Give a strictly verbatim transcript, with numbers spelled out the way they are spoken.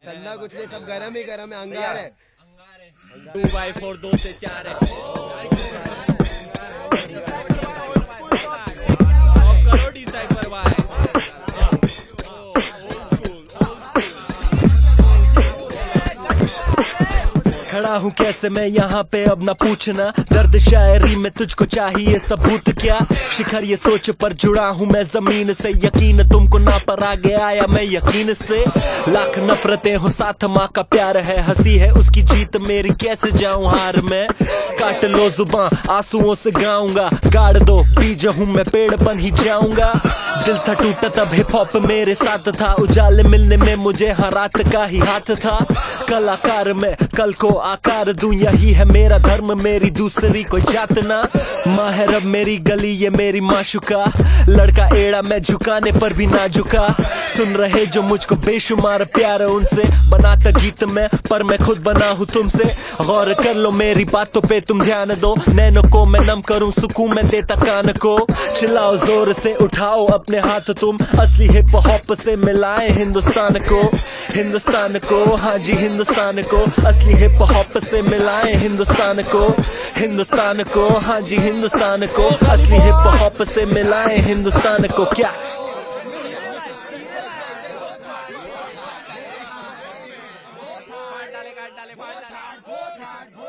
ठंडा कुछ नहीं, सब गरम ही गरम है, अंगार है। टू बाई फोर दो से चार है। करो डिसाइफर भाई। खड़ा हूँ कैसे मैं यहाँ पे अब ना पूछना, दर्द शायरी में तुझको चाहिए सबूत क्या। शिखर ये सोच पर जुड़ा हूँ मैं जमीन से, यकीन तुमको ना पर आगे आया मैं यकीन से। लाख नफरतें हो साथ माँ का प्यार है, हंसी है उसकी जीत मेरी कैसे जाऊँ हार में। काट लो जुबान आंसुओं से गाऊंगा, गाड़ दो बीज हूँ मैं पेड़ बन ही जाऊंगा। दिल था टूटा तब हिप हॉप मेरे साथ था, उजाले मिलने में मुझे हर रात का ही हाथ था। कलाकार में कल को आकार दूं, यही है मेरा धर्म मेरी दूसरी कोई जात ना। माहिर अब मेरी गली ये मेरी माशुका, लड़का एड़ा मैं झुकाने पर भी ना झुका। सुन रहे जो मुझको बेशुमार प्यार उनसे, बनाता गीत में पर मैं खुद बना हूँ तुमसे। गौर कर लो मेरी बातों पे तुम ध्यान दो, नैनों को मैं नम करूँ सुकून मैं देता कान को। चिल्लाओ जोर से उठाओ अपने हाथ तुम, असली हिप हॉप से मिलाए हिंदुस्तान को। हिंदुस्तान को हाँ जी हिंदुस्तान को, असली हिप हॉप से मिलाए हिंदुस्तान को। हिंदुस्तान को हाँ जी हिंदुस्तान को, असली हिप हॉप से मिलाए हिंदुस्तान को। क्या डाले काट डाले फाड़ डाले।